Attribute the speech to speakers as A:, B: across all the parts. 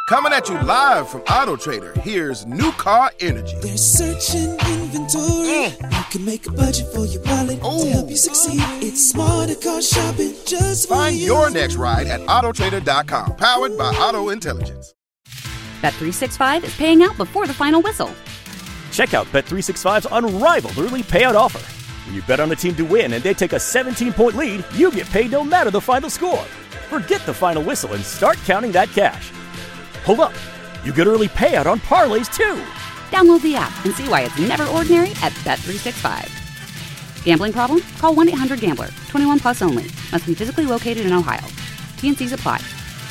A: Coming at you live from Auto Trader, here's New Car Energy.
B: They're searching inventory. You can make a budget for your wallet to help you succeed. It's smarter car shopping just for
A: Find
B: you.
A: your next ride at autotrader.com, powered by Auto Intelligence.
C: Bet365 is paying out before the final whistle.
D: Check out Bet365's unrivaled early payout offer. When you bet on a team to win and they take a 17-point lead, you get paid no matter the final score. Forget the final whistle and start counting that cash. Hold up. You get early payout on parlays, too.
C: Download the app and see why it's never ordinary at Bet365. Gambling problem? Call 1-800-GAMBLER. 21 plus only. Must be physically located in Ohio. T&Cs apply.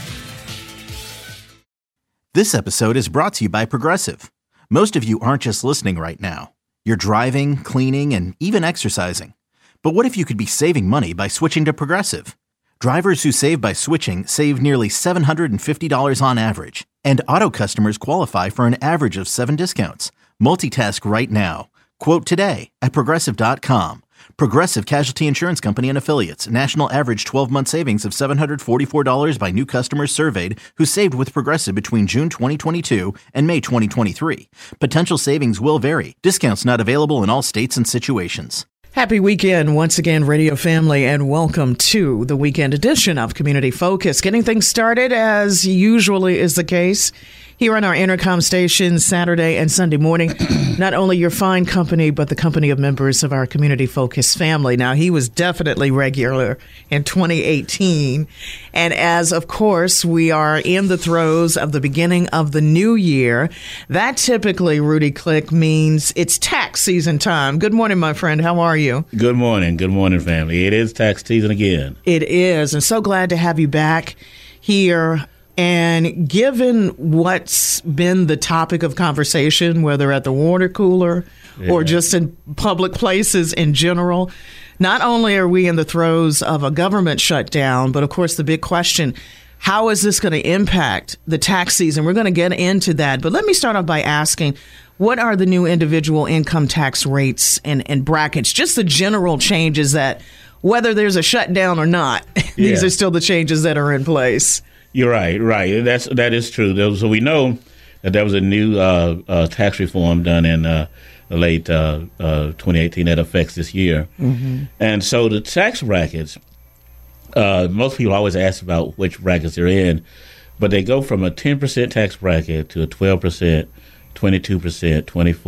E: This episode is brought to you by Progressive. Most of you aren't just listening right now. You're driving, cleaning, and even exercising. But what if you could be saving money by switching to Progressive? Drivers who save by switching save nearly $750 on average. And auto customers qualify for an average of 7 discounts. Multitask right now. Quote today at Progressive.com. Progressive Casualty Insurance Company and Affiliates. National average 12-month savings of $744 by new customers surveyed who saved with Progressive between June 2022 and May 2023. Potential savings will vary. Discounts not available in all states and situations.
F: Happy weekend once again, radio family, and welcome to the weekend edition of Community Focus. Getting things started as usually is the case here on our Intercom station Saturday and Sunday morning. Not only your fine company, but the company of members of our Community Focus family. Now, he was definitely regular in 2018. And as, of course, we are in the throes of the beginning of the new year, that typically, Rudy Click, means it's tax season time. Good morning, my friend. How are you?
G: Good morning. Good morning, family. It is tax season again.
F: It is. And so glad to have you back here. And given what's been the topic of conversation, whether at the water cooler or just in public places in general, not only are we in the throes of a government shutdown, but of course the big question, how is this going to impact the tax season? We're going to get into that. But let me start off by asking, what are the new individual income tax rates and brackets? Just the general changes that, whether there's a shutdown or not, these are still the changes that are in place.
G: You're right. That is true. So we know that there was a new tax reform done in late 2018 that affects this year. Mm-hmm. And so the tax brackets, most people always ask about which brackets they're in, but they go from a 10% tax bracket to a 12%, 22%,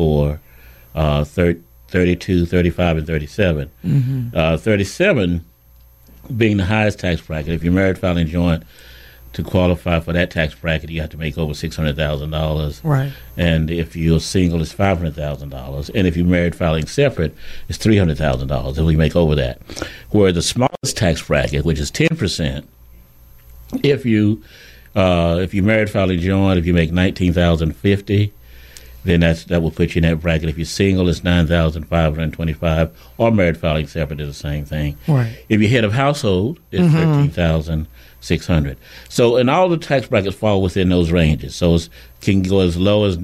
G: 24%, 32%, 35%, and 37%. Mm-hmm. 37 being the highest tax bracket. If you're married, filing joint, to qualify for that tax bracket, you have to make over $600,000.
F: Right.
G: And if you're single, it's $500,000. And if you're married filing separate, it's $300,000 if we make over that. Where the smallest tax bracket, which is 10%, if you're married filing joint, if you make $19,050, then that will put you in that bracket. If you're single, it's $9,525, or married filing separate is the same thing.
F: Right.
G: If you're head of household, it's $13,600. So, and all the tax brackets fall within those ranges. So it can go as low as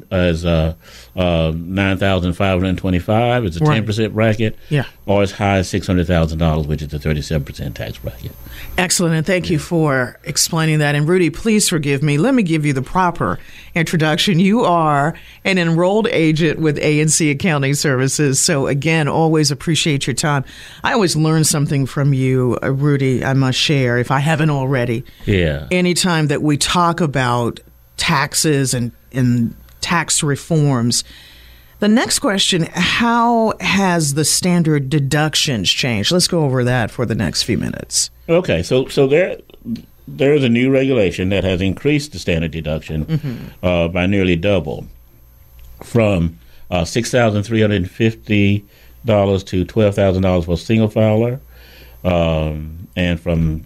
G: $9,525. It's a 10% bracket.
F: Yeah.
G: Or as high as $600,000, which is a 37% tax bracket.
F: Excellent, and thank you for explaining that. And Rudy, please forgive me. Let me give you the proper introduction. You are an enrolled agent with ANC Accounting Services. So again, always appreciate your time. I always learn something from you, Rudy, I must share, if I haven't already.
G: Yeah.
F: Anytime that we talk about taxes and tax reforms, the next question, how has the standard deductions changed? Let's go over that for the next few minutes.
G: Okay, so there's a new regulation that has increased the standard deduction by nearly double, from $6,350 to $12,000 for a single filer, and from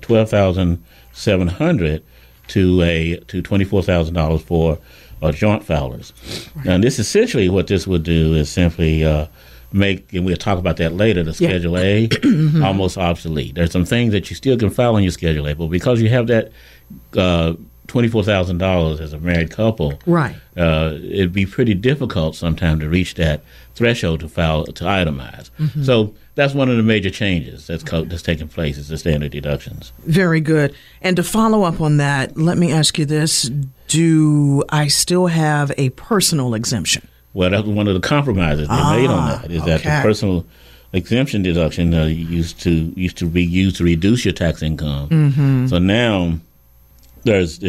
G: $12,700 to $24,000 for joint filers. Right. And this essentially what this would do is simply make, and we'll talk about that later, the Schedule A almost obsolete. There's some things that you still can file on your Schedule A, but because you have that $24,000 as a married couple,
F: right?
G: It'd be pretty difficult sometimes to reach that threshold to file, to itemize. Mm-hmm. So that's one of the major changes that's taking place, is the standard deductions.
F: Very good. And to follow up on that, let me ask you this. do I still have a personal exemption?
G: Well, that's one of the compromises they made on that. Is that the personal exemption deduction used to be used to reduce your tax income. Mm-hmm. So now it's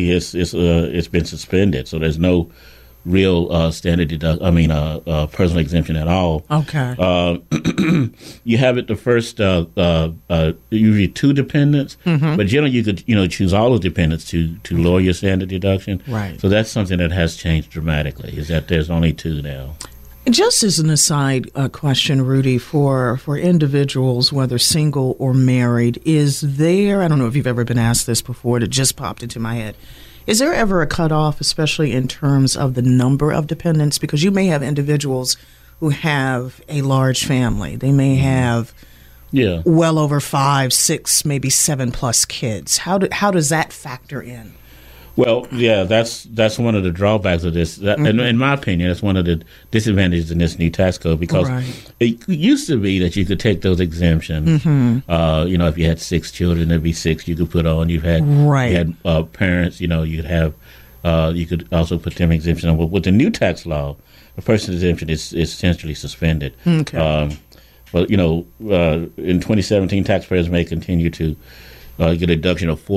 G: been suspended. So there's no real standard personal exemption at all.
F: Okay.
G: You have it the first usually 2 dependents, but generally you could choose all the dependents to lower your standard deduction.
F: Right.
G: So that's something that has changed dramatically. Is that there's only 2 now.
F: Just as an aside question, Rudy, for individuals, whether single or married, is there, I don't know if you've ever been asked this before, it just popped into my head, is there ever a cutoff, especially in terms of the number of dependents? Because you may have individuals who have a large family. They may have well over 5, 6, maybe 7+ kids. How does that factor in?
G: Well, yeah, that's one of the drawbacks of this. In my opinion, that's one of the disadvantages in this new tax code, because it used to be that you could take those exemptions. If you had 6 children, there'd be 6 you could put on. You had parents. You'd have you could also put them exemption on. But with the new tax law, the person's exemption is essentially suspended.
F: Okay.
G: But in 2017, taxpayers may continue to get a deduction of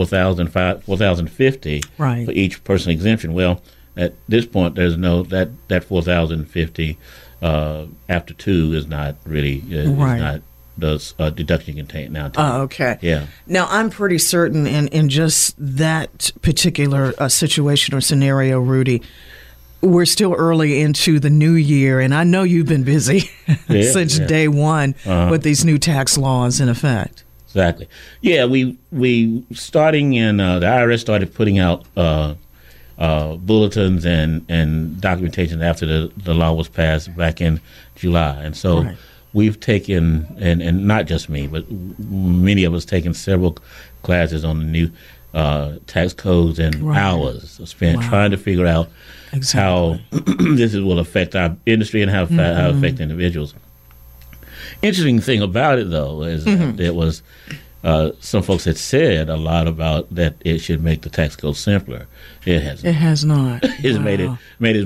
G: $4,050 for each personal exemption. Well, at this point, there's no that $4,050 after 2 is not really is not the deduction you can take now.
F: Oh, okay.
G: Yeah.
F: Now, I'm pretty certain in just that particular situation or scenario, Rudy, we're still early into the new year, and I know you've been busy since day one with these new tax laws in effect.
G: Exactly. Yeah, we starting in the IRS started putting out bulletins and documentation after the law was passed back in July, and so we've taken and not just me, but many of us taken several classes on the new tax codes and hours spent trying to figure out how this will affect our industry and how it affect individuals. Interesting thing about it, though, is that there was some folks had said a lot about that it should make the tax code simpler. It hasn't.
F: It has not.
G: It's made it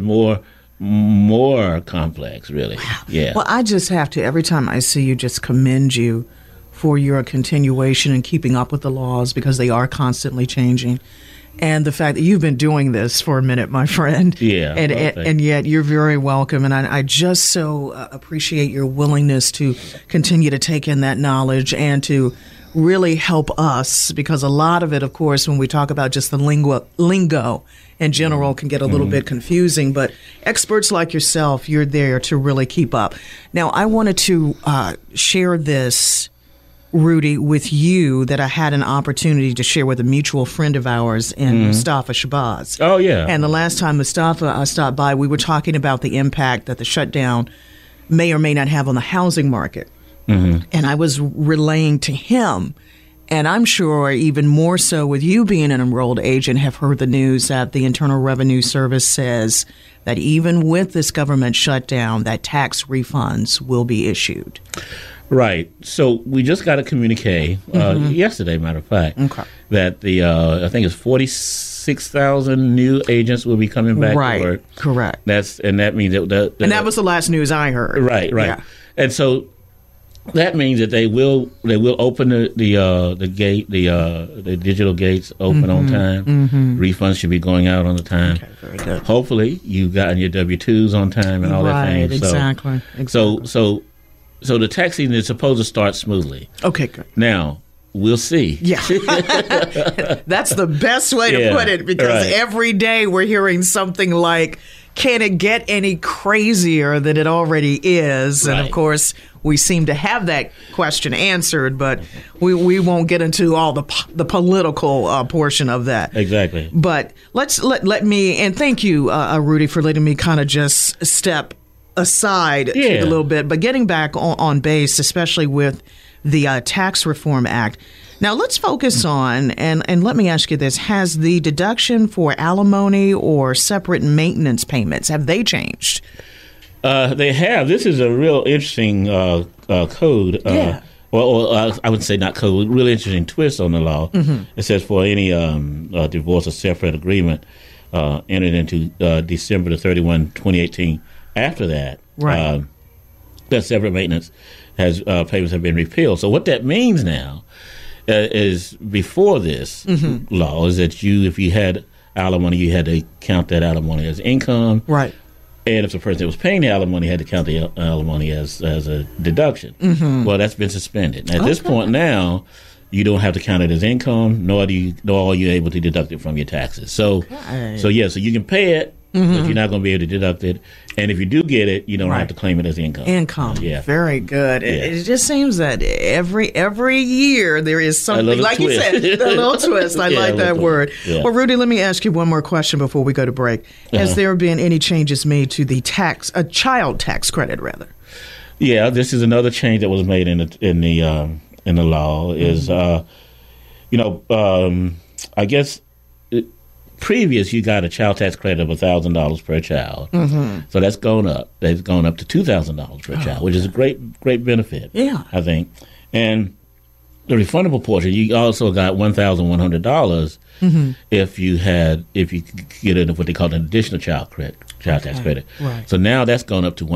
G: more complex, really.
F: Wow.
G: Yeah.
F: Well, I just have to, every time I see you, just commend you for your continuation and keeping up with the laws, because they are constantly changing. And the fact that you've been doing this for a minute, my friend.
G: Yeah.
F: And yet you're very welcome. And I just so appreciate your willingness to continue to take in that knowledge and to really help us, because a lot of it, of course, when we talk about just the lingo in general can get a little bit confusing. But experts like yourself, you're there to really keep up. Now, I wanted to share this, Rudy, with you, that I had an opportunity to share with a mutual friend of ours in Mustafa Shabazz.
G: Oh, yeah.
F: And the last time Mustafa stopped by, we were talking about the impact that the shutdown may or may not have on the housing market. And I was relaying to him, and I'm sure even more so with you being an enrolled agent, have heard the news that the Internal Revenue Service says that even with this government shutdown, that tax refunds will be issued.
G: Right. So we just got a communique yesterday, matter of fact, that the I think it's 46,000 new agents will be coming back to work.
F: Correct.
G: That means that
F: and that was the last news I heard.
G: Right.
F: Yeah.
G: And so that means that they will open the gate, the digital gates open on time. Refunds should be going out on the time.
F: Okay, very good.
G: Hopefully you've gotten your W-2s on time and all that thing.
F: Exactly.
G: So the tax season is supposed to start smoothly.
F: Okay, good.
G: Now, we'll see.
F: Yeah. That's the best way to put it, because every day we're hearing something like, can it get any crazier than it already is? And, of course, we seem to have that question answered, but we won't get into all the political portion of that.
G: Exactly.
F: But let me, and thank you, Rudy, for letting me kind of just step aside a little bit, but getting back on base, especially with the Tax Reform Act. Now, let's focus on, and let me ask you this, has the deduction for alimony or separate maintenance payments, have they changed?
G: They have. This is a real interesting code. Well, I would say not code, really interesting twist on the law. It says for any divorce or separate agreement, entered into December the 31, 2018. After that,
F: Right.
G: that separate maintenance payments have been repealed. So what that means now is before this law is that if you had alimony, you had to count that alimony as income.
F: Right.
G: And if the person that was paying the alimony had to count the alimony as a deduction. Well, that's been suspended. At this point now, you don't have to count it as income, nor are you able to deduct it from your taxes. So you can pay it, but you're not going to be able to deduct it. And if you do get it, you don't have to claim it as income.
F: Yeah. Very good. Yeah. It just seems that every year there is something, like
G: twist.
F: you said, a little twist. I like that word.
G: Yeah.
F: Well, Rudy, let me ask you one more question before we go to break. Has there been any changes made to the child tax credit, rather?
G: Yeah, this is another change that was made in the law. Is I guess. Previous, you got a child tax credit of $1,000 per child, so that's gone up. That's gone up to $2,000 per child, which is a great benefit. Yeah, I think. And the refundable portion, you also got $1,100 if you get what they call an additional child tax credit. Right. So now that's gone up to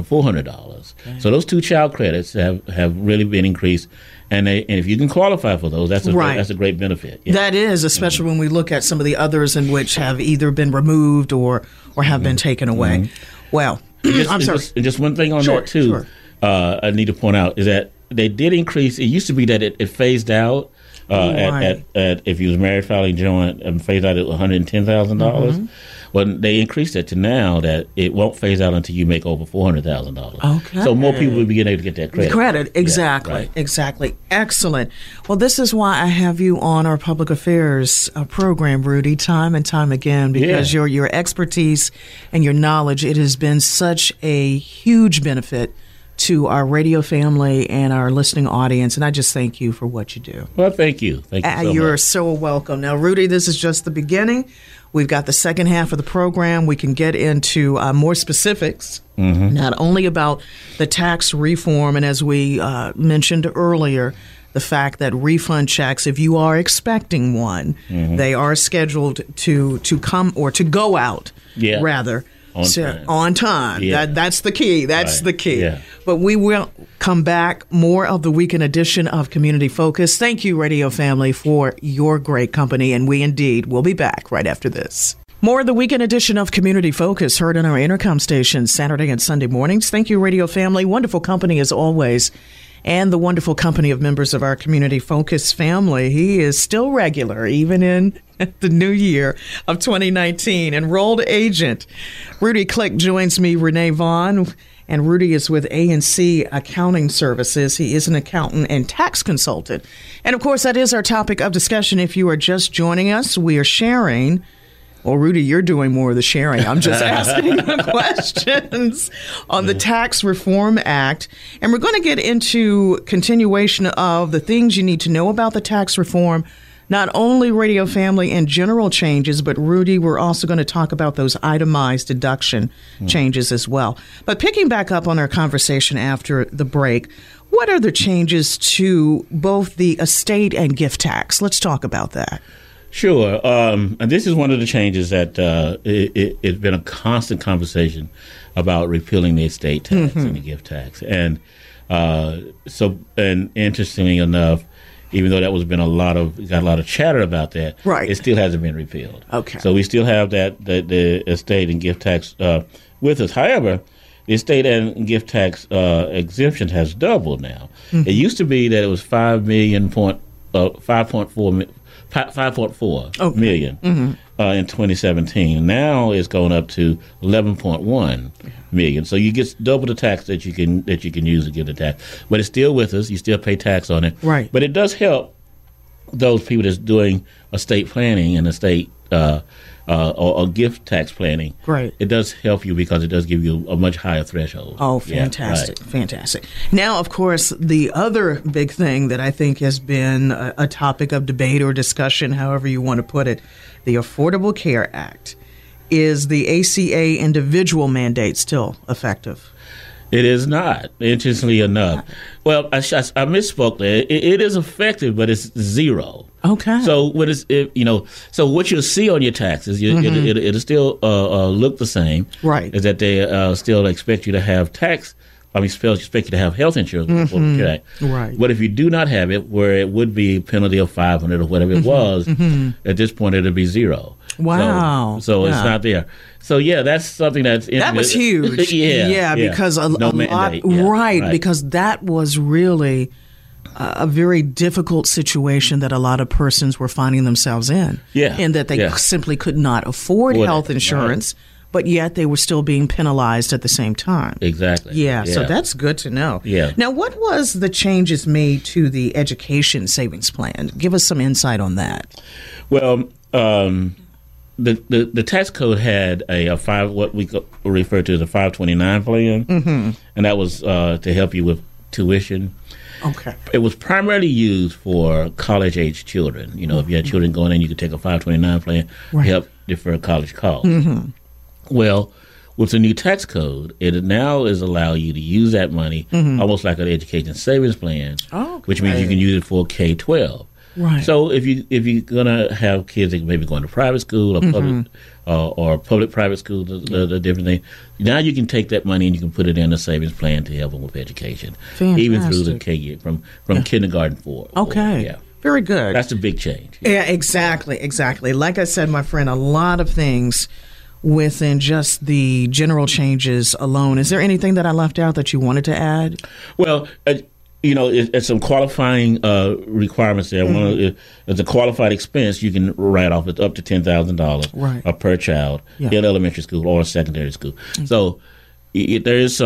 G: $1,400. Okay. So those two child credits have really been increased. And if you can qualify for those, that's a great benefit. Yeah.
F: That is, especially when we look at some of the others in which have either been removed or have been taken away. Well, I'm sorry.
G: Just one thing on that too.
F: Sure.
G: I need to point out is that they did increase. It used to be that it phased out at if you was married filing joint and phased out at $110,000. Well, they increased it to now that it won't phase out until you make over $400,000. Okay. So more people will be able to get that credit.
F: Exactly.
G: Yeah, right.
F: Exactly. Excellent. Well, this is why I have you on our public affairs program, Rudy, time and time again, because your expertise and your knowledge, it has been such a huge benefit to our radio family and our listening audience, and I just thank you for what you do.
G: Well, thank you. Thank you so much.
F: You're so welcome. Now, Rudy, this is just the beginning. We've got the second half of the program. We can get into more specifics, not only about the tax reform, and as we mentioned earlier, the fact that refund checks, if you are expecting one, they are scheduled to come or to go out, rather. On time.
G: Yeah.
F: That's the key. That's the key.
G: Yeah.
F: But we will come back. More of the weekend edition of Community Focus. Thank you, radio family, for your great company. And we indeed will be back right after this. More of the weekend edition of Community Focus heard on our intercom stations Saturday and Sunday mornings. Thank you, radio family. Wonderful company as always. And the wonderful company of members of our Community Focus family. He is still regular, even in the new year of 2019. Enrolled agent Rudy Click joins me, Renee Vaughn, and Rudy is with A&C Accounting Services. He is an accountant and tax consultant. And, of course, that is our topic of discussion. If you are just joining us, we are sharing. Well, Rudy, you're doing more of the sharing. I'm just asking the questions on the Tax Reform Act. And we're going to get into continuation of the things you need to know about the tax reform, not only radio family and general changes, but Rudy, we're also going to talk about those itemized deduction changes as well. But picking back up on our conversation after the break, what are the changes to both the estate and gift tax? Let's talk about that.
G: Sure. And this is one of the changes that it's been a constant conversation about repealing the estate tax and the gift tax. And and interestingly enough, even though that was got a lot of chatter about that, it still hasn't been repealed. Okay. So we still have the estate and gift tax with us. However, the estate and gift tax exemption has doubled now. It used to be that it was $5.4 million in 2017. Now it's going up to 11.1 million. So you get double the tax that you can use to give the tax. But it's still with us. You still pay tax on it. Right. But it does help those people that's doing estate planning and estate or gift tax planning. Right. It does help you because it does give you a much higher threshold.
F: Oh, fantastic. Fantastic. Now, of course, the other big thing that I think has been a topic of debate or discussion, however you want to put it, the Affordable Care Act. Is the ACA individual mandate still effective?
G: It is not, interestingly enough. Well, I misspoke there. It is effective, but it's zero.
F: Okay.
G: So so what you'll see on your taxes, it'll still look the same.
F: Right.
G: Is that they still expect you to have expect you to have health insurance.
F: Right.
G: But if you do not have it, where it would be a penalty of $500 or whatever it was, at this point it'll be $0.
F: Wow.
G: So it's not there. So that's something that
F: was huge. Because a lot,
G: mandate.
F: Right, because that was really a very difficult situation that a lot of persons were finding themselves in. In that they simply could not afford health insurance. Right. But yet they were still being penalized at the same time.
G: Exactly.
F: Yeah, so that's good to know.
G: Yeah.
F: Now, what was the changes made to the education savings plan? Give us some insight on that.
G: Well, the tax code had what we refer to as a 529 plan, and that was to help you with tuition.
F: Okay.
G: It was primarily used for college-age children. If you had children going in, you could take a 529 plan to help defer college costs. Well, with the new tax code, it now is allow you to use that money almost like an education savings plan, which means you can use it for K-12.
F: Right.
G: So if you're gonna have kids that maybe going to private school or public private school, the different thing, now you can take that money and you can put it in a savings plan to help them with education, even through the K year from kindergarten forward.
F: Okay.
G: Yeah.
F: Very good.
G: That's a big change.
F: Yeah, exactly. Like I said, my friend, a lot of things within just the general changes alone. Is there anything that I left out that you wanted to add?
G: Well, it's some qualifying requirements there. One is a qualified expense you can write off up to $10,000 per child in elementary school or secondary school. So it's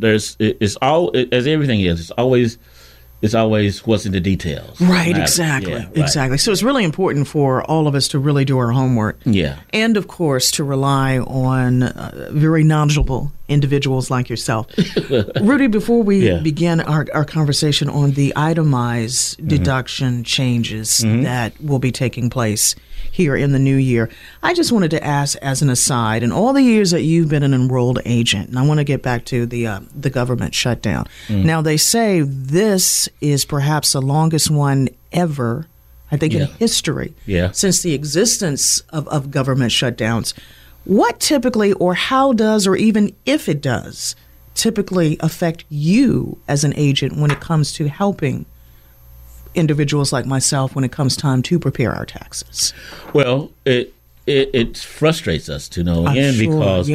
G: all as everything is. It's always what's in the details.
F: Right, exactly.
G: Yeah, right.
F: Exactly. So it's really important for all of us to really do our homework.
G: Yeah.
F: And, of course, to rely on very knowledgeable individuals like yourself. Rudy, before we begin our conversation on the itemized deduction changes that will be taking place here in the new year, I just wanted to ask as an aside, in all the years that you've been an enrolled agent, and I want to get back to the government shutdown. Now, they say this is perhaps the longest one ever, I think, in history, since the existence of government shutdowns. What typically, or how does, or even if it does, typically affect you as an agent when it comes to helping individuals like myself when it comes time to prepare our taxes?
G: Well, it frustrates us to no end because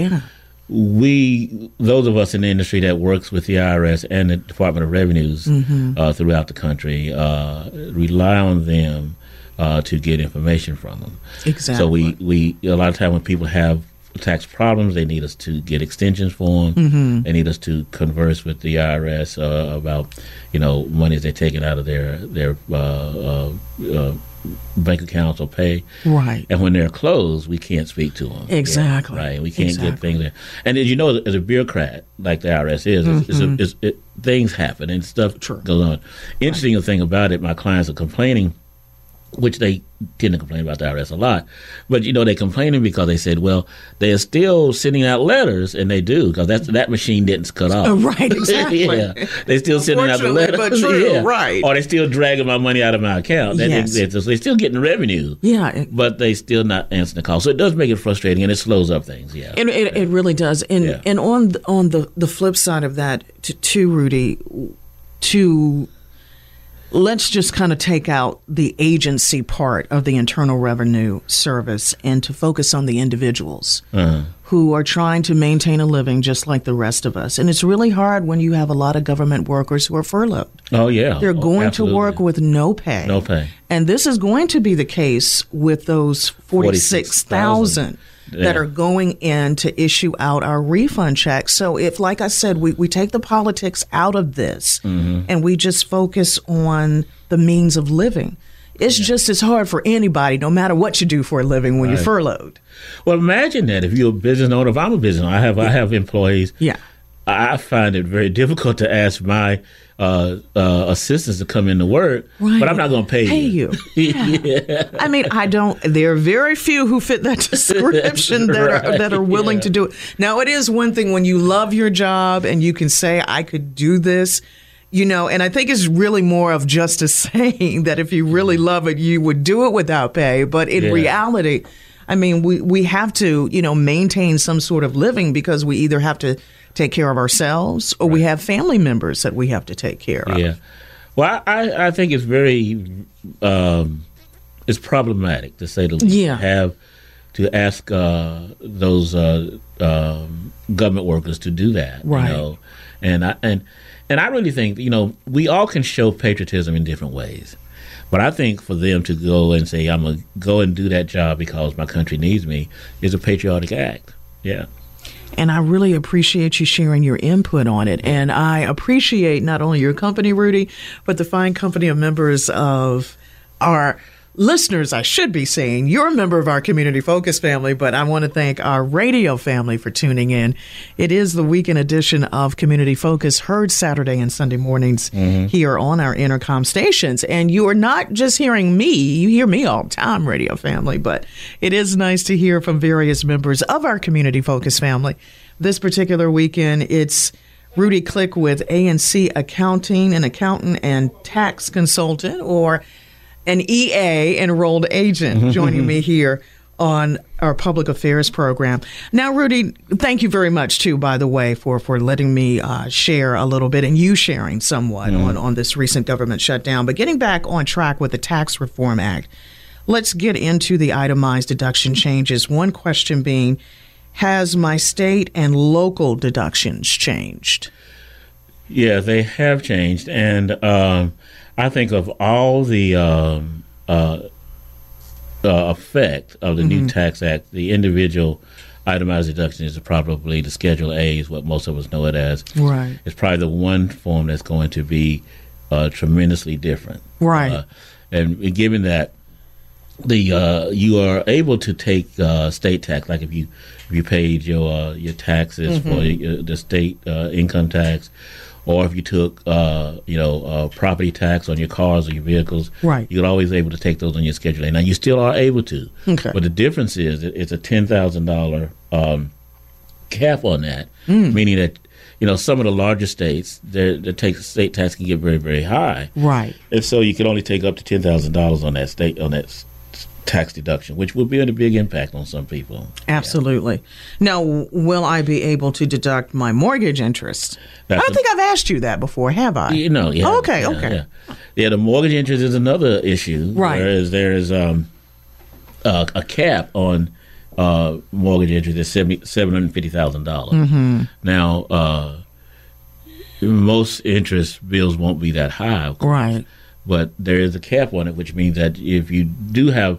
G: those of us in the industry that works with the IRS and the Department of Revenues throughout the country rely on them to get information from them.
F: Exactly.
G: So we a lot of time when people have tax problems, they need us to get extensions for them. They need us to converse with the IRS about monies they're taking out of their bank accounts or pay.
F: Right.
G: And when they're closed, we can't speak to them.
F: Exactly.
G: Right. We can't get things there. And as you know, as a bureaucrat like the IRS is, things happen and stuff goes on. Interesting thing about it, my clients are complaining, which they tend to complain about the IRS a lot. But, they're complaining because they said, well, they are still sending out letters, and they do, because that machine didn't cut off.
F: Right, exactly.
G: They're still sending out the letters.
F: But true, right.
G: Or they're still dragging my money out of my account. So they're still getting revenue.
F: Yeah.
G: But they still not answering the call. So it does make it frustrating, and it slows up things,
F: It really does. And on the flip side of that, too, Rudy, let's just kind of take out the agency part of the Internal Revenue Service and to focus on the individuals who are trying to maintain a living just like the rest of us. And it's really hard when you have a lot of government workers who are furloughed.
G: Oh, yeah.
F: They're going to work with no pay.
G: No pay.
F: And this is going to be the case with those 46,000 that are going in to issue out our refund checks. So if, like I said, we take the politics out of this and we just focus on the means of living, it's just as hard for anybody, no matter what you do for a living, when you're furloughed.
G: Well, imagine that if you're a business owner. If I'm a business owner, I have employees. Yeah. I find it very difficult to ask my assistants to come into work, but I'm not going to pay you.
F: Yeah. I mean, there are very few who fit that description that are willing to do it. Now, it is one thing when you love your job and you can say, I could do this. You know, and I think it's really more of just a saying that if you really love it, you would do it without pay. But in reality, I mean, we have to, you know, maintain some sort of living because we either have to take care of ourselves or we have family members that we have to take care of.
G: Yeah. Well, I think it's very, it's problematic to say the least.
F: Yeah.
G: Have to ask those government workers to do that.
F: Right.
G: You know? And I really think, you know, we all can show patriotism in different ways. But I think for them to go and say, I'm going to go and do that job because my country needs me is a patriotic act. Yeah.
F: And I really appreciate you sharing your input on it. And I appreciate not only your company, Rudy, but the fine company of members of our listeners, I should be saying. You're a member of our Community Focus family, but I want to thank our radio family for tuning in. It is the weekend edition of Community Focus, heard Saturday and Sunday mornings here on our Intercom stations. And you are not just hearing me, you hear me all the time, radio family, but it is nice to hear from various members of our Community Focus family. This particular weekend, it's Rudy Click with ANC Accounting, an accountant and tax consultant, or an EA, enrolled agent, joining me here on our public affairs program. Now, Rudy, thank you very much, too, by the way, for letting me share a little bit and you sharing somewhat on this recent government shutdown. But getting back on track with the Tax Reform Act, let's get into the itemized deduction changes. One question being, has my state and local deductions changed?
G: Yeah, they have changed. And I think of all the effect of the new tax act, the individual itemized deduction is probably the Schedule A, is what most of us know it as.
F: Right.
G: It's probably the one form that's going to be tremendously different.
F: Right.
G: And given that you are able to take state tax, like if you paid your taxes for the state income tax, or if you took, property tax on your cars or your vehicles,
F: right,
G: you're always able to take those on your Schedule A. Now, you still are able to, but the difference is it's a $10,000 cap on that, meaning that, you know, some of the larger states, their state tax can get very, very high,
F: right,
G: and so you can only take up to $10,000 on that tax deduction, which will be a big impact on some people.
F: Absolutely. Yeah. Now, will I be able to deduct my mortgage interest? I don't think I've asked you that before, have I?
G: You know, yeah.
F: Oh, okay.
G: Yeah, the mortgage interest is another issue.
F: Right.
G: Whereas there is a cap on mortgage interest at $750,000. Now, most interest bills won't be that high, of course.
F: Right.
G: But there is a cap on it, which means that if you do have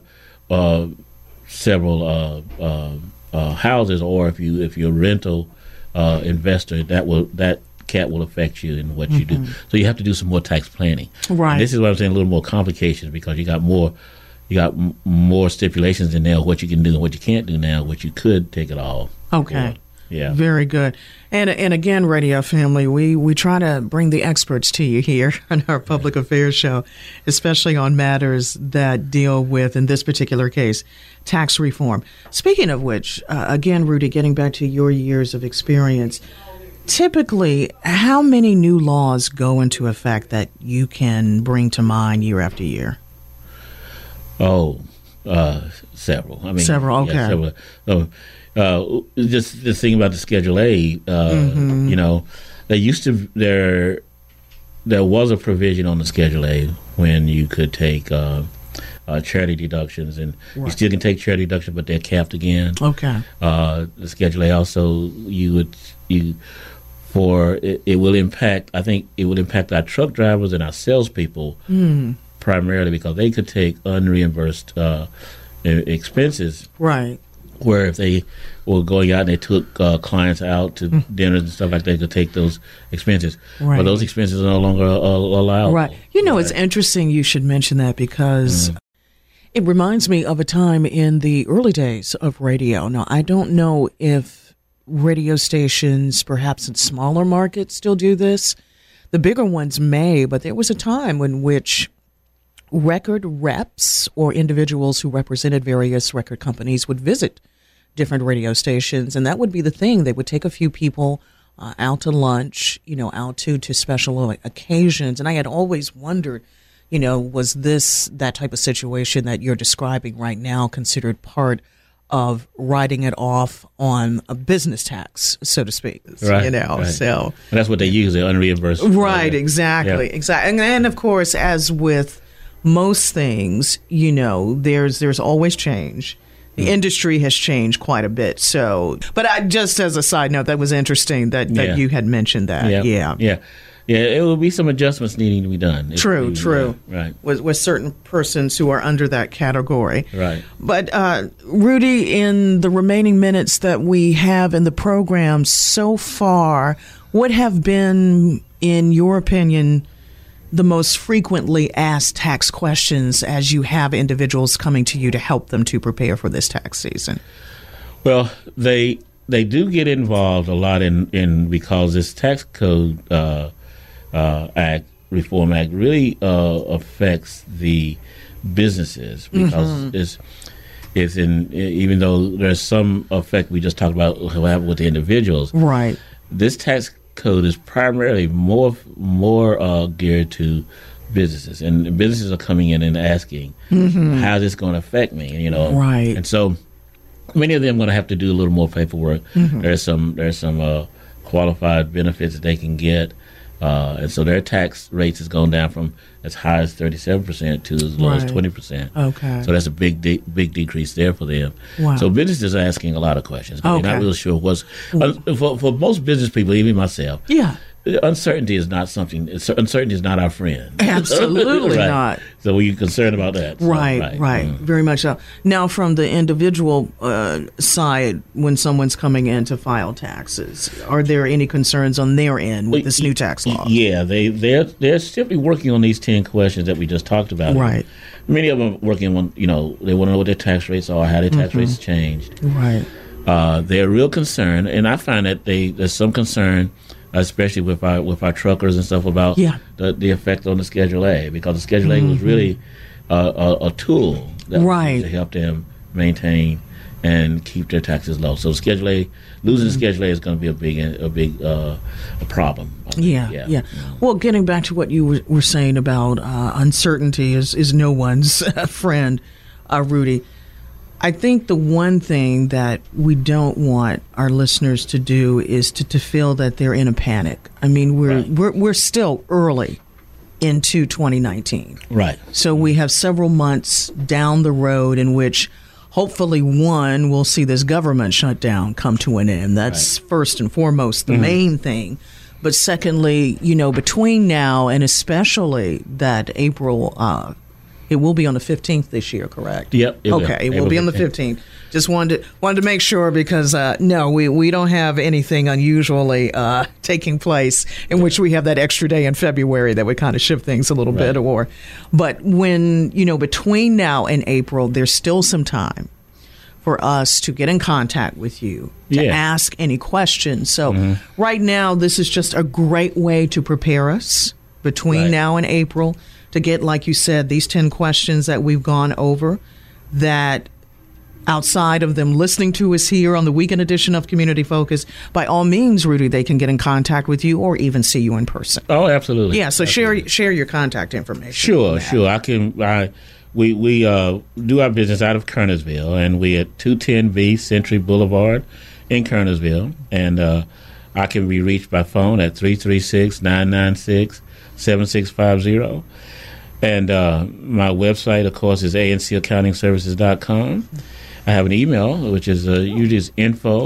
G: several houses, or if you're a rental investor, that cap will affect you in what you do. So you have to do some more tax planning.
F: Right.
G: And this is why I'm saying a little more complications, because you got more stipulations in there, what you can do and what you can't do now, what you could take it all.
F: Okay.
G: Yeah.
F: Very good. And again, radio family, we try to bring the experts to you here on our public affairs show, especially on matters that deal with, in this particular case, tax reform. Speaking of which, again, Rudy, getting back to your years of experience, typically, how many new laws go into effect that you can bring to mind year after year?
G: Oh, several. I mean,
F: several. Okay.
G: Yeah, several. Just thinking about the Schedule A, you know, there was a provision on the Schedule A when you could take charity deductions, and you still can take charity deductions, but they're capped again.
F: Okay.
G: The Schedule A also, it will impact. I think it will impact our truck drivers and our salespeople primarily, because they could take unreimbursed expenses.
F: Right.
G: Where if they were going out and they took clients out to dinners and stuff like that, they could take those expenses.
F: Right.
G: But those expenses are no longer allowed.
F: Right. You know, it's interesting you should mention that, because it reminds me of a time in the early days of radio. Now, I don't know if radio stations, perhaps in smaller markets, still do this. The bigger ones may, but there was a time in which record reps or individuals who represented various record companies would visit different radio stations, and that would be the thing. They would take a few people out to lunch, out to special occasions. And I had always wondered, was this that type of situation that you're describing right now considered part of writing it off on a business tax, so to speak?
G: Right,
F: right. So
G: and that's what they use, the unreimbursed.
F: Right, exactly. And of course, as with most things, there's always change. The industry has changed quite a bit. So, but just as a side note, that was interesting that you had mentioned that.
G: Yeah, it will be some adjustments needing to be done.
F: True.
G: Right.
F: With certain persons who are under that category.
G: Right.
F: But, Rudy, in the remaining minutes that we have in the program so far, what have been, in your opinion, the most frequently asked tax questions as you have individuals coming to you to help them to prepare for this tax season?
G: Well, they do get involved a lot in because this tax code Reform Act really affects the businesses because it's in, even though there's some effect we just talked about with the individuals.
F: Right.
G: This tax code is primarily more geared to businesses, and businesses are coming in and asking, "How's this going to affect me?"
F: Right.
G: And so many of them are going to have to do a little more paperwork. There's some qualified benefits that they can get. And so their tax rates has gone down from as high as 37% to as low as 20%.
F: Okay.
G: So that's a big decrease there for them.
F: Wow.
G: So businesses are asking a lot of questions. But they're not really sure what's for most business people, even myself.
F: Yeah.
G: Uncertainty is not something. Uncertainty is not our friend.
F: Absolutely
G: right.
F: not.
G: So we're concerned about that. So,
F: right. Very much so. Now, from the individual side, when someone's coming in to file taxes, are there any concerns on their end with this new tax law?
G: Yeah, they're simply working on these 10 questions that we just talked about.
F: Right.
G: Many of them are working on, they want to know what their tax rates are, how their tax rates changed.
F: Right.
G: They're real concerned, and I find that there's some concern, especially with our truckers and stuff, about the effect on the Schedule A, because the Schedule A was really a tool that was to help them maintain and keep their taxes low. So Schedule A, losing the Schedule A is going to be a big problem.
F: Yeah. Well, getting back to what you were saying about uncertainty is no one's friend, Rudy. I think the one thing that we don't want our listeners to do is to feel that they're in a panic. I mean, we're still early into 2019.
G: Right.
F: So we have several months down the road in which hopefully, one, we'll see this government shutdown come to an end. That's first and foremost the main thing. But secondly, between now and especially that April it will be on the 15th this year, correct?
G: Yep.
F: It will be on the 15th. Just wanted to make sure because, no, we don't have anything unusually taking place in which we have that extra day in February that would kind of shift things a little bit. But when, between now and April, there's still some time for us to get in contact with you, to ask any questions. So right now, this is just a great way to prepare us between now and April, to get, like you said, these 10 questions that we've gone over, that outside of them listening to us here on the weekend edition of Community Focus, by all means, Rudy, they can get in contact with you or even see you in person.
G: Oh, absolutely.
F: Yeah, so
G: absolutely.
F: share your contact information.
G: Sure. We do our business out of Kernersville, and we at 210B Century Boulevard in Kernersville, and I can be reached by phone at 336-996-7650. And my website, of course, is ancaccountingservices.com. I have an email, which is usually is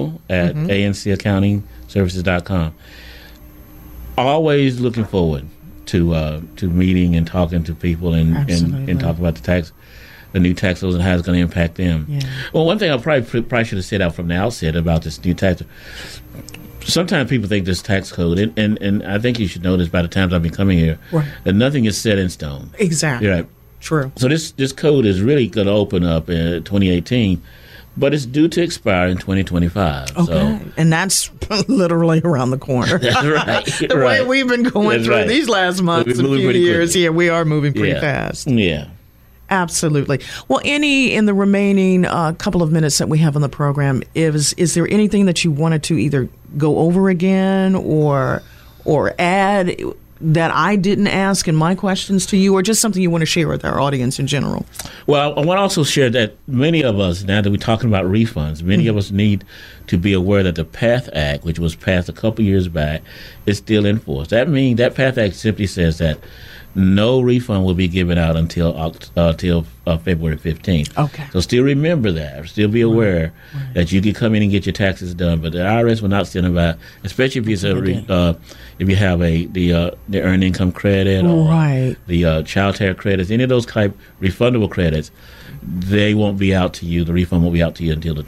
G: info@ancaccountingservices.com. Always looking forward to meeting and talking to people and talking about the new tax laws and how it's going to impact them. Yeah. Well, one thing I probably should have said out from the outset about this new tax. Sometimes people think this tax code, and I think you should know this by the times I've been coming here, that nothing is set in stone.
F: Exactly.
G: Right.
F: True.
G: So this code is really going to open up in 2018, but it's due to expire in 2025.
F: Okay.
G: So.
F: And that's literally around the corner.
G: That's right.
F: The way we've been going through these last months and few years, we are moving pretty fast.
G: Yeah.
F: Absolutely. Well, in the remaining couple of minutes that we have on the program, is there anything that you wanted to either go over again or add that I didn't ask in my questions to you, or just something you want to share with our audience in general?
G: Well, I want to also share that many of us, now that we're talking about refunds, many of us need to be aware that the PATH Act, which was passed a couple years back, is still in force. That means that PATH Act simply says that no refund will be given out until February 15th. Okay. So still remember that. Still be aware that you can come in and get your taxes done, but the IRS will not send them out, especially if you have the earned income credit or the child care credits, any of those type refundable credits. They won't be out to you. The refund won't be out to you until the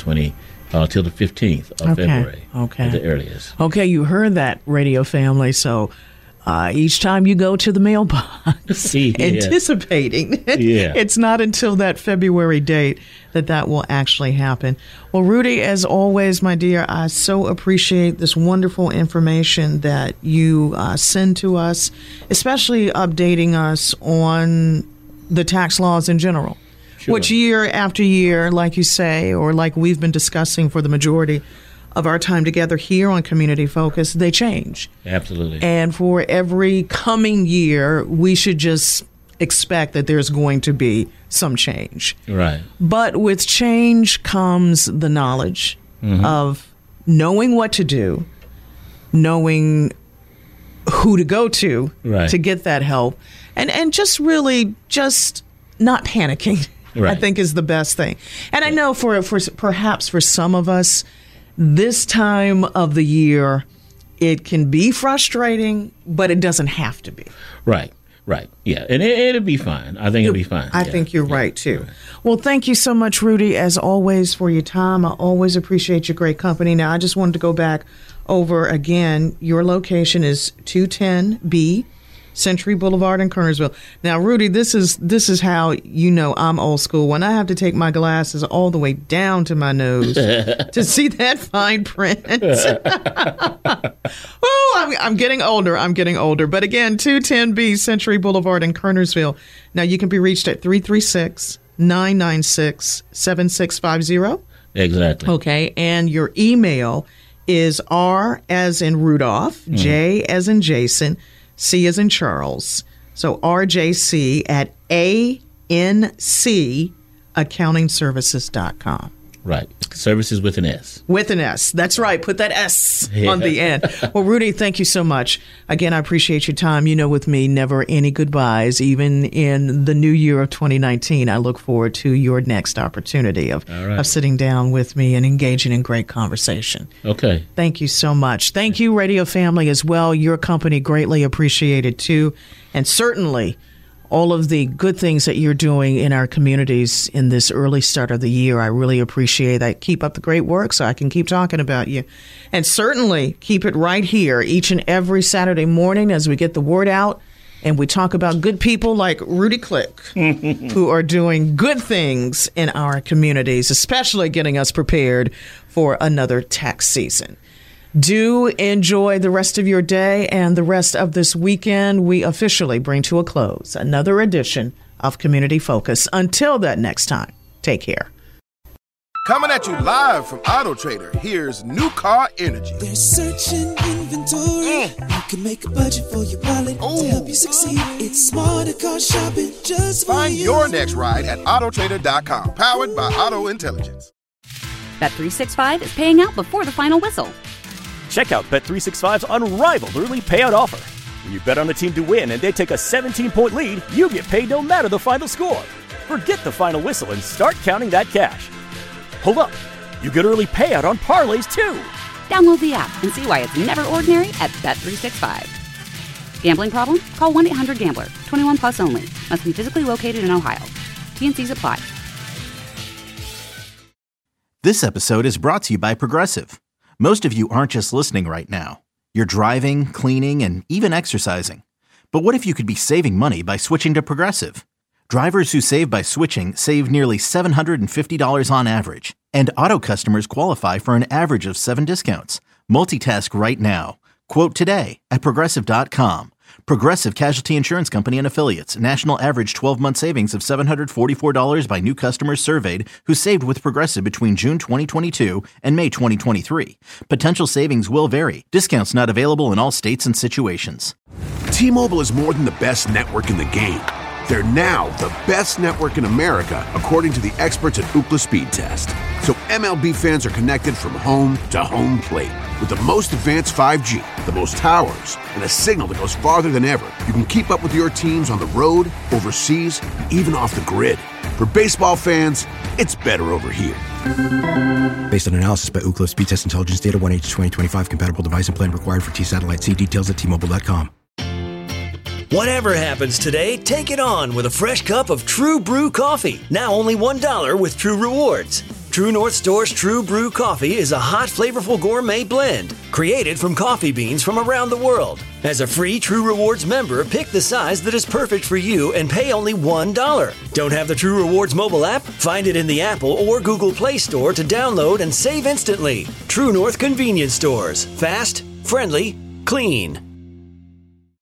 G: 15th of February at the earliest. Okay, you heard that, radio family. So each time you go to the mailbox anticipating, it's not until that February date that will actually happen. Well, Rudy, as always, my dear, I so appreciate this wonderful information that you send to us, especially updating us on the tax laws in general. Sure. Which year after year, like you say, or like we've been discussing for the majority of our time together here on Community Focus, they change. Absolutely. And for every coming year, we should just expect that there's going to be some change. Right. But with change comes the knowledge of knowing what to do, knowing who to go to get that help, and just really just not panicking. I think is the best thing. And I know for perhaps for some of us, this time of the year, it can be frustrating, but it doesn't have to be. Right. Yeah. And it'll be fine. I think it'll be fine. I think you're right, too. Right. Well, thank you so much, Rudy, as always, for your time. I always appreciate your great company. Now, I just wanted to go back over again. Your location is 210B Century Boulevard in Kernersville. Now, Rudy, this is how you know I'm old school. When I have to take my glasses all the way down to my nose to see that fine print. Oh, I'm getting older. But again, 210B Century Boulevard in Kernersville. Now, you can be reached at 336-996-7650. Exactly. Okay, and your email is R as in Rudolph, J as in Jason, C as in Charles. So RJC at ANCaccountingservices.com. Right. Services with an S. With an S. That's right. Put that S on the end. Well, Rudy, thank you so much. Again, I appreciate your time. You know, with me, never any goodbyes. Even in the new year of 2019, I look forward to your next opportunity of sitting down with me and engaging in great conversation. Okay. Thank you so much. Thank you, radio family, as well. Your company greatly appreciated, too. And certainly all of the good things that you're doing in our communities in this early start of the year. I really appreciate that. Keep up the great work so I can keep talking about you. And certainly keep it right here each and every Saturday morning as we get the word out and we talk about good people like Rudy Click who are doing good things in our communities, especially getting us prepared for another tax season. Do enjoy the rest of your day and the rest of this weekend. We officially bring to a close another edition of Community Focus. Until that next time, take care.
A: Coming at you live from Auto Trader, here's New Car Energy.
B: They're searching inventory. You can make a budget for your wallet to help you succeed. It's smarter car shopping just for
A: Find your next ride at Autotrader.com, powered by Auto Intelligence.
C: Bet365 is paying out before the final whistle.
D: Check out Bet365's unrivaled early payout offer. When you bet on the team to win and they take a 17-point lead, you get paid no matter the final score. Forget the final whistle and start counting that cash. Hold up. You get early payout on parlays, too.
C: Download the app and see why it's never ordinary at Bet365. Gambling problem? Call 1-800-GAMBLER. 21 plus only. Must be physically located in Ohio. T&Cs apply.
E: This episode is brought to you by Progressive. Most of you aren't just listening right now. You're driving, cleaning, and even exercising. But what if you could be saving money by switching to Progressive? Drivers who save by switching save nearly $750 on average. And auto customers qualify for an average of 7 discounts. Multitask right now. Quote today at Progressive.com. Progressive Casualty Insurance Company and Affiliates. National average 12-month savings of $744 by new customers surveyed who saved with Progressive between June 2022 and May 2023. Potential savings will vary. Discounts not available in all states and situations.
A: T-Mobile is more than the best network in the game. They're now the best network in America, according to the experts at Ookla Speed Test. So MLB fans are connected from home to home plate. With the most advanced 5G, the most towers, and a signal that goes farther than ever, you can keep up with your teams on the road, overseas, and even off the grid. For baseball fans, it's better over here.
H: Based on analysis by Ookla Speed Test Intelligence Data, 1H 2025 compatible device and plan required for T-Satellite. See details at T-Mobile.com.
I: Whatever happens today, take it on with a fresh cup of True Brew coffee. Now only $1 with True Rewards. True North Store's True Brew coffee is a hot, flavorful gourmet blend created from coffee beans from around the world. As a free True Rewards member, pick the size that is perfect for you and pay only $1. Don't have the True Rewards mobile app? Find it in the Apple or Google Play Store to download and save instantly. True North Convenience Stores. Fast, friendly, clean.